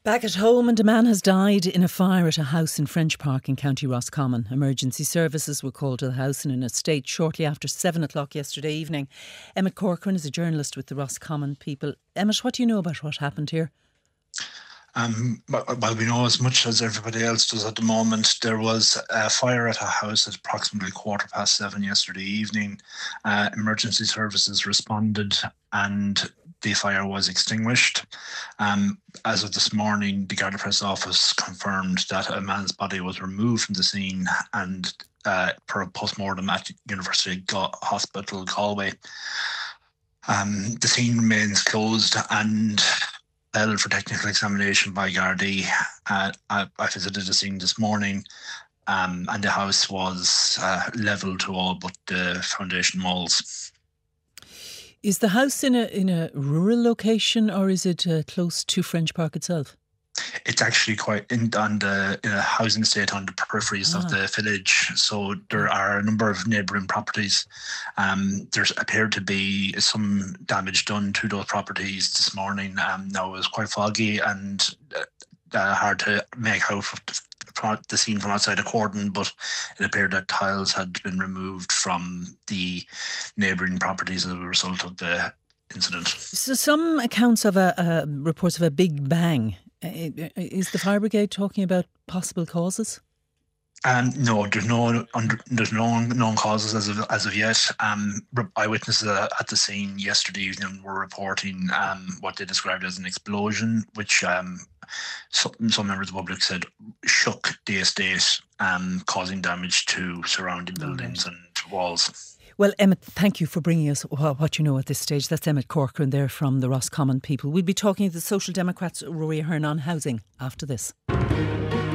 Back at home, and a man has died in a fire at a house in French Park in County Roscommon. Emergency services were called to the house in an estate shortly after 7 o'clock yesterday evening. Emmett Corcoran is a journalist with the Roscommon People. Emmett, what do you know about what happened here? Well, we know as much as everybody else does at the moment. There was a fire at a house at approximately 7:15 yesterday evening. Emergency services responded and the fire was extinguished. As of this morning, the Garda Press office confirmed that a man's body was removed from the scene and for a post-mortem at University Hospital Galway. The scene remains closed and held for technical examination by Gardaí. I visited the scene this morning, and the house was level to all but the foundation walls. Is the house in a rural location, or is it close to French Park itself? It's actually quite in a housing estate on the peripheries of the village. So there are a number of neighbouring properties. There's appeared to be some damage done to those properties this morning. Now it was quite foggy and hard to make out the scene from outside a cordon, but it appeared that tiles had been removed from the neighbouring properties as a result of the incident. So some accounts of reports of a big bang. Is the fire brigade talking about possible causes? No, there's no known causes as of yet. Eyewitnesses at the scene yesterday evening were reporting what they described as an explosion, which some members of the public said shook the estate, causing damage to surrounding buildings and walls. Well, Emmett, thank you for bringing us what you know at this stage. That's Emmett Corcoran there from the Roscommon People. We'll be talking to the Social Democrats' Rory Ahern on housing after this.